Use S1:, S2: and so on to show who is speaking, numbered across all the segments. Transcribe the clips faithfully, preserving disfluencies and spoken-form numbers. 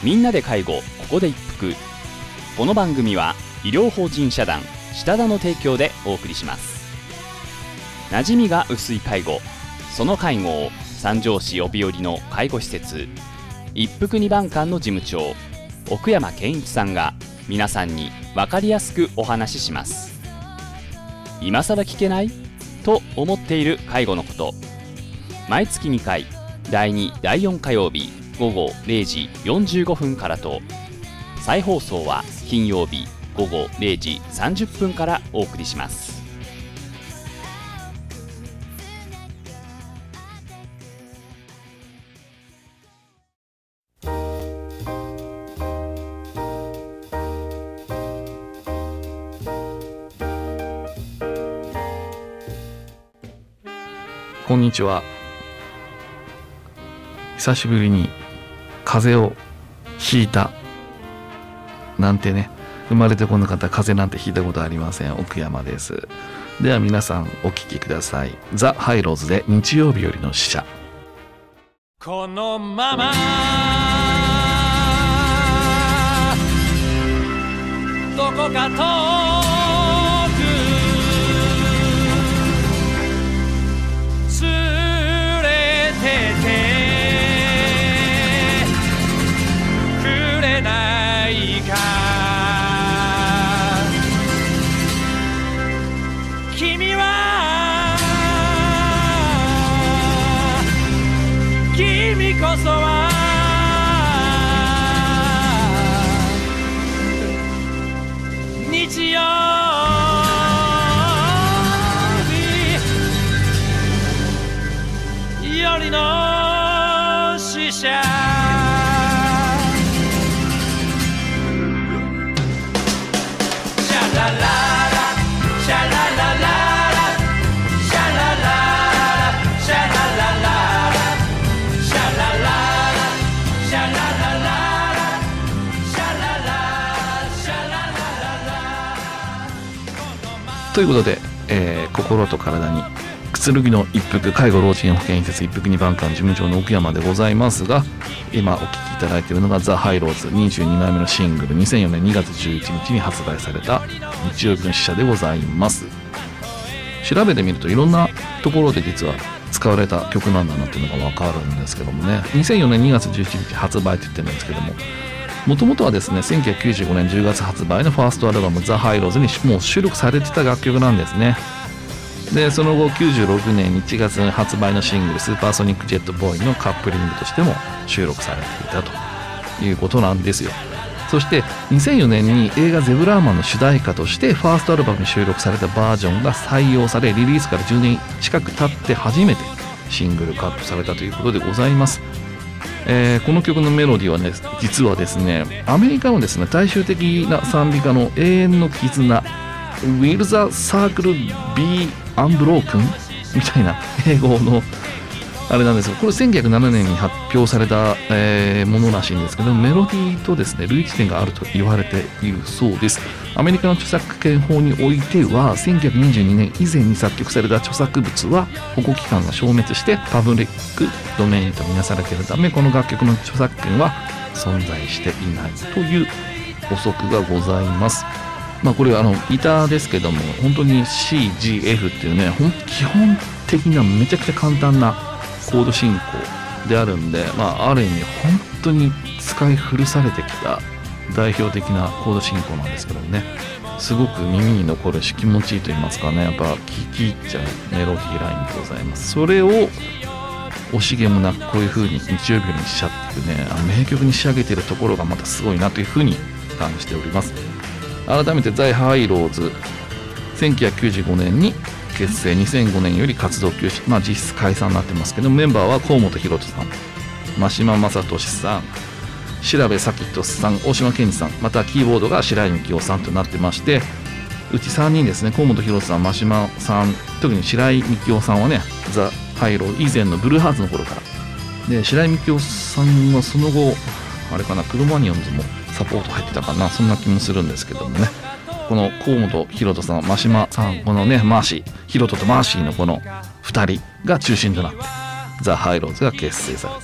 S1: みんなで介護、ここで一服。この番組は医療法人社団下田の提供でお送りします。馴染みが薄い介護、その介護を三条市帯寄の介護施設一服二番館の事務長奥山健一さんが皆さんに分かりやすくお話しします。今更聞けないと思っている介護のこと、毎月にかいだいにだいよん火曜日午後れいじよんじゅうごふんからと、再放送は金曜日午後れいじさんじゅっぷんからお送りします。
S2: こんにちは。久しぶりに風邪をひいたなんてね、生まれてこの方風邪なんてひいたことありません。奥山です。では皆さんお聞きください。ザ・ハイローズで日曜日よりの使者。
S3: このままどこか遠く連れててくれないか。君は君こそは日曜日よりの使者。シャラララシャラララシャラララシャラララシャラララシャラララシャララシャラララ。
S2: ということで、えー、心と体にくつろぎの一服、介護老人保健施設一服二番館事務長の奥山でございますが、今お聴きいただいているのがザ・ハイローズにじゅうにまいめのシングル、にせんよねんにがつじゅういちにちに発売された日曜日の使者でございます。調べてみるといろんなところで実は使われた曲なんだなっていうのが分かるんですけどもね、にせんよねんにがつじゅういちにち発売って言ってるんですけども、もともとはですねせんきゅうひゃくきゅうじゅうごねんじゅうがつ発売のファーストアルバムザ・ハイローズにもう収録されてた楽曲なんですね。でその後きゅうじゅうろくねんいちがつに発売のシングルスーパーソニックジェットボーイのカップリングとしても収録されていたということなんですよ。そしてにせんよねんに映画ゼブラーマンの主題歌としてファーストアルバムに収録されたバージョンが採用され、リリースからじゅうねん近く経って初めてシングルカットされたということでございます。えー、この曲のメロディーはね、実はですねアメリカのですね大衆的な賛美歌の永遠の絆 Will the Circle Be Unbroken みたいな英語のあれなんですが、これせんきゅうひゃくななねんに発表された、えー、ものらしいんですけど、メロディーとですね類似点があると言われているそうです。アメリカの著作権法においてはせんきゅうひゃくにじゅうにねん以前に作曲された著作物は保護期間が消滅してパブリックドメインとみなされているため、この楽曲の著作権は存在していないという補足がございます。まあこれはあのギターですけども、本当に シージーエフ っていうね基本的なめちゃくちゃ簡単なコード進行であるんで、まあある意味本当に使い古されてきた代表的なコード進行なんですけどもね、すごく耳に残るし気持ちいいと言いますかね、やっぱ聴き入っちゃうメロディーラインでございます。それを惜しげもなくこういう風に日曜日にしちゃってね、あの名曲に仕上げているところがまたすごいなという風に感じております。改めてザ・ハイローズせんきゅうひゃくきゅうじゅうごねんに結成、にせんごねんより活動休止、まあ実質解散になってますけど、メンバーは河本大翔さん、真島正俊さん、調部咲人さん、大島健二さん、またキーボードが白井幹夫さんとなってまして、うちさんにんですね、河本大翔さん、真島さん、特に白井幹夫さんはねザ・ハイロー以前のブルーハーツの頃からで、白井幹夫さんはその後あれかな、クロマニオンズもサポート入ってたかな、そんな気もするんですけどもね、この河本大翔さん、真島さん、このねマーシー、大翔とマーシーのこのふたりが中心となってザ・ハイローズが結成されて、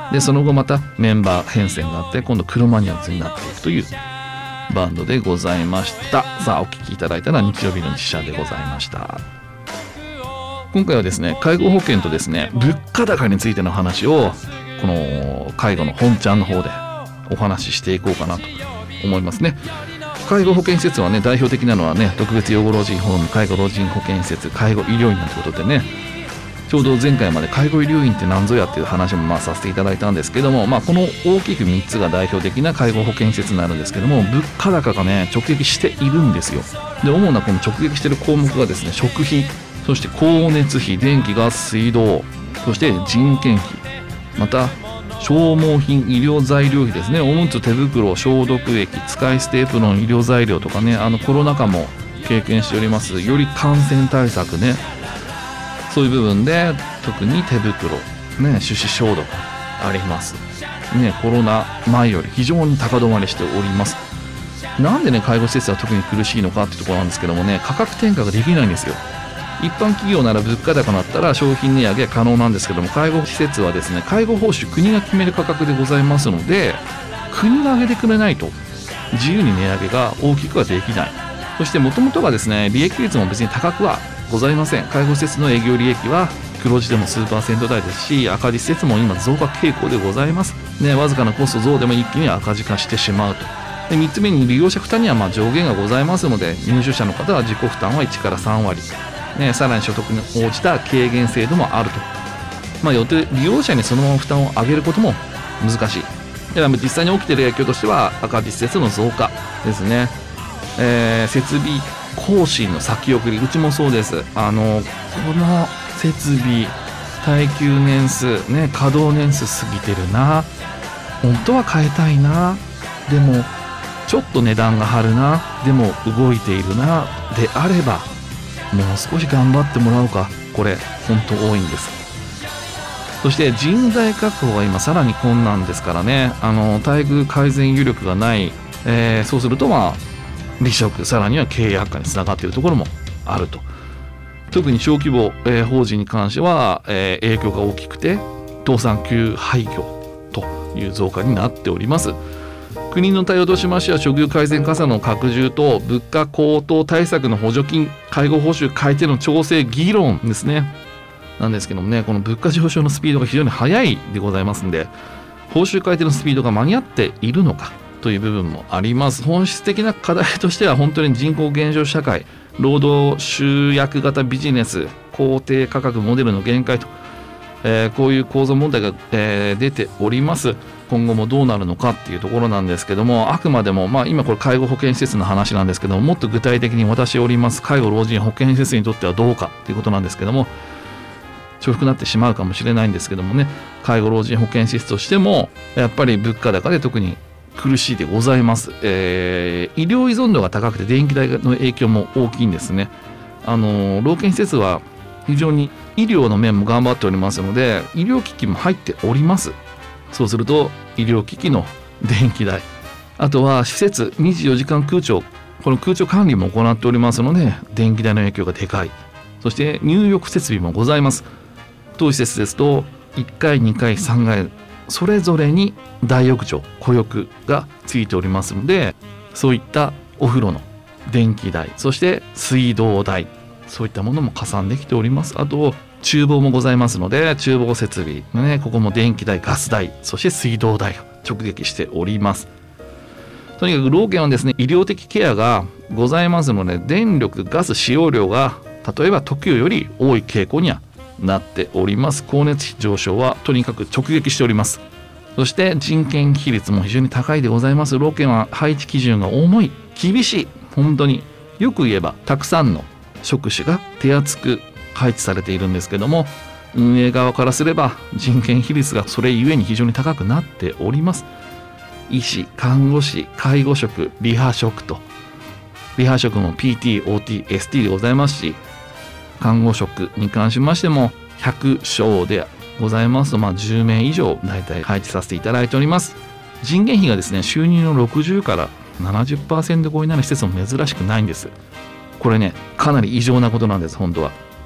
S2: でその後またメンバー編成があって今度クロマニアンズになっていくというバンドでございました。さあお聴きいただいたのは日曜日の汽車でございました。今回はですね介護保険とですね物価高についての話をこの介護の本ちゃんの方でお話ししていこうかなと思いますね。介護保険施設はね代表的なのはね特別養護老人ホーム、介護老人保健施設、介護医療院なんてことでね、ちょうど前回まで介護医療院って何ぞやっていう話もまあさせていただいたんですけども、まあ、この大きくみっつが代表的な介護保険施設になるんですけども、物価高がね直撃しているんですよ。で主なこの直撃している項目がですね食費、そして光熱費、電気ガス水道、そして人件費、また消耗品、医療材料費ですね、おむつ、手袋、消毒液、使い捨てエプロン、医療材料とかね、あのコロナ禍も経験しておりますより感染対策ね、そういう部分で特に手袋、ね、手指消毒ありますね。コロナ前より非常に高止まりしております。なんでね介護施設は特に苦しいのかっていうところなんですけどもね、価格転嫁ができないんですよ。一般企業なら物価高になったら商品値上げ可能なんですけども、介護施設はですね介護報酬国が決める価格でございますので、国が上げてくれないと自由に値上げが大きくはできない。そしてもともとはですね利益率も別に高くはございません。介護施設の営業利益は黒字でも数パーセント台ですし、赤字施設も今増加傾向でございますね。わずかなコスト増でも一気に赤字化してしまうと。でみっつめに利用者負担にはまあ上限がございますので、入所者の方は自己負担はいちからさん割、ね、さらに所得に応じた軽減制度もあると。まあ、よって利用者にそのまま負担を上げることも難しい。だから実際に起きている影響としては赤字施設の増加ですね。えー、設備更新の先送り、うちもそうです。あのこの設備耐久年数ね、稼働年数過ぎてるな、本当は変えたいな、でもちょっと値段が張るな、でも動いているなであればもう少し頑張ってもらおうか、これ本当多いんです。そして人材確保が今さらに困難ですからね、あの待遇改善余力がない、えー、そうするとまあ離職、さらには経営悪化につながっているところもあると。特に小規模、えー、法人に関しては、えー、影響が大きくて倒産休廃業という増加になっております。国の対応としましては、処遇改善加算の拡充と物価高騰対策の補助金、介護報酬改定の調整議論ですね。なんですけどもね、この物価上昇のスピードが非常に速いでございますんで、報酬改定のスピードが間に合っているのかという部分もあります。本質的な課題としては本当に人口減少社会、労働集約型ビジネス、公定価格モデルの限界と、えー、こういう構造問題が、えー、出ております。今後もどうなるのかっていうところなんですけども、あくまでも、まあ、今これ介護保険施設の話なんですけども、もっと具体的に私おります介護老人保健施設にとってはどうかっていうことなんですけども、重複になってしまうかもしれないんですけどもね、介護老人保健施設としてもやっぱり物価高で特に苦しいでございます。えー、医療依存度が高くて電気代の影響も大きいんですね。あの老健施設は非常に医療の面も頑張っておりますので、医療機器も入っております。そうすると医療機器の電気代、あとは施設にじゅうよじかん空調、この空調管理も行っておりますので電気代の影響がでかい。そして入浴設備もございます。当施設ですといっかいにかいさんがいそれぞれに大浴場、小浴がついておりますので、そういったお風呂の電気代、そして水道代、そういったものも加算できております。あと厨房もございますので、厨房設備、ね、ここも電気代、ガス代、そして水道代を直撃しております。とにかく老健はですね、医療的ケアがございますので、電力ガス使用量が例えば特有より多い傾向にはなっております。光熱費上昇はとにかく直撃しております。そして人件費率も非常に高いでございます。老健は配置基準が重い、厳しい、本当によく言えばたくさんの職種が手厚く配置されているんですけども、運営側からすれば人件費率がそれゆえに非常に高くなっております。医師、看護師、介護職、リハ職と、リハ職も ピーティー、オーティー、エスティー でございますし、看護職に関しましてもひゃく床でございますと、まあ、じゅうめい以上大体配置させていただいております。人件費がですね、収入のろくじゅうから ななじゅっパーセント 超えになる施設も珍しくないんです。これね、かなり異常なことなんです。本当は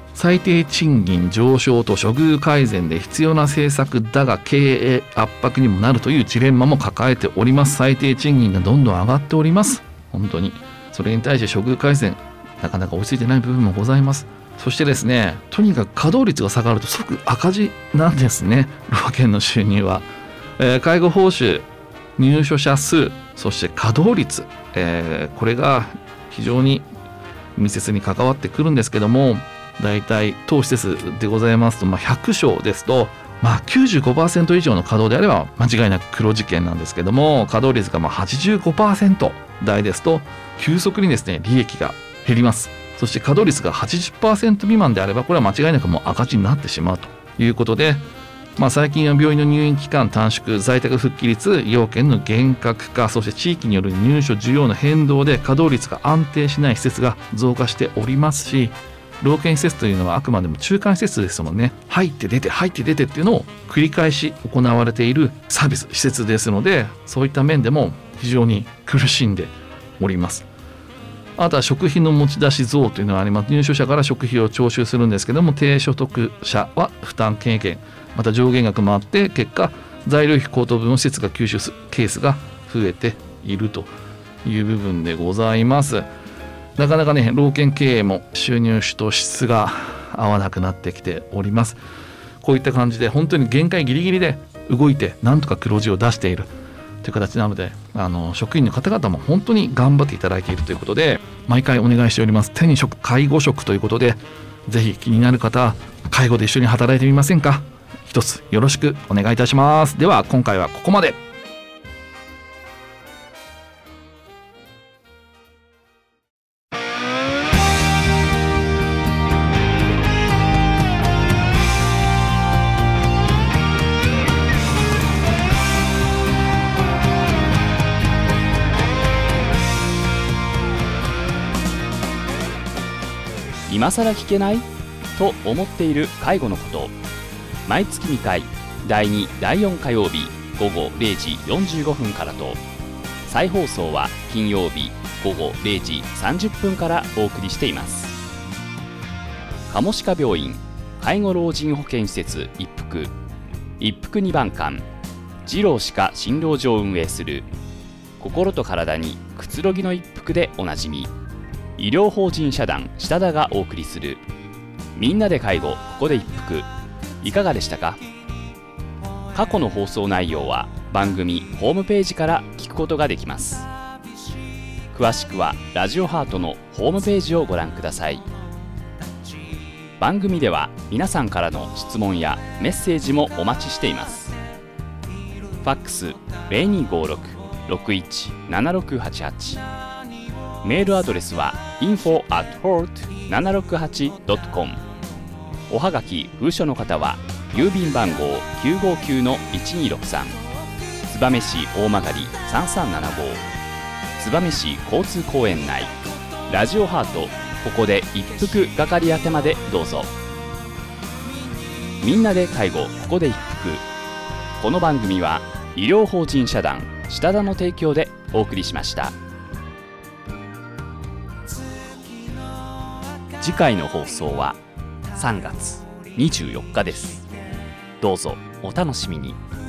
S2: 最低賃金上昇と処遇改善で必要な政策だが経営圧迫にもなるというジレンマも抱えております。最低賃金がどんどん上がっております。本当にそれに対して処遇改善なかなか追いついてない部分もございます。そしてですね、とにかく稼働率が下がると即赤字なんですね、労研の収入は。えー、介護報酬、入所者数、そして稼働率、えー、これが非常に密接に関わってくるんですけども、だいたい当施設でございますと、まあ、ひゃくしょうですと、まあ、きゅうじゅうごパーセント 以上の稼働であれば間違いなく黒字圏なんですけども、稼働率がまあ はちじゅうごパーセント 台ですと急速にですね利益が減ります。そして稼働率が はちじゅっパーセント 未満であればこれは間違いなくもう赤字になってしまうということで、まあ、最近は病院の入院期間短縮、在宅復帰率、要件の厳格化、そして地域による入所需要の変動で稼働率が安定しない施設が増加しておりますし、老健施設というのはあくまでも中間施設ですもんね。入って出て入って出てっていうのを繰り返し行われているサービス施設ですので、そういった面でも非常に苦しんでおります。あとは食費の持ち出し増というのがあります。入所者から食費を徴収するんですけども、低所得者は負担軽減、また上限額もあって、結果材料費高騰分を施設が吸収するケースが増えているという部分でございます。なかなかね、老健経営も収入と質が合わなくなってきております。こういった感じで本当に限界ギリギリで動いてなんとか黒字を出しているという形なので、あの職員の方々も本当に頑張っていただいているということで、毎回お願いしております。手に職、介護職ということで、ぜひ気になる方、介護で一緒に働いてみませんか。一つよろしくお願いいたします。では今回はここまで。
S1: 今更聞けないと思っている介護のこと、毎月にかいだいにだいよん火曜日午後れいじよんじゅうごふんからと、再放送は金曜日午後れいじさんじゅっぷんからお送りしています。カモシカ病院介護老人保健施設一服一服にばん館、二郎歯科診療所を運営する心と体にくつろぎの一服でおなじみ、医療法人社団下田がお送りするみんなで介護ここで一服、いかがでしたか。過去の放送内容は番組ホームページから聞くことができます。詳しくはラジオハートのホームページをご覧ください。番組では皆さんからの質問やメッセージもお待ちしています。ファックス ゼロにごろく ろくいち ななろくはちはち、メールアドレスは インフォ アット ホールト ななろくはち ドット コム、 おはがき封書の方は郵便番号 きゅうごきゅう のいちにろくさん、 燕市大曲さんさんななご、燕市交通公園内ラジオハートここで一服係宛てまでどうぞ。みんなで介護ここで一服、この番組は医療法人社団下田の提供でお送りしました。次回の放送はさんがつにじゅうよっかです。どうぞお楽しみに。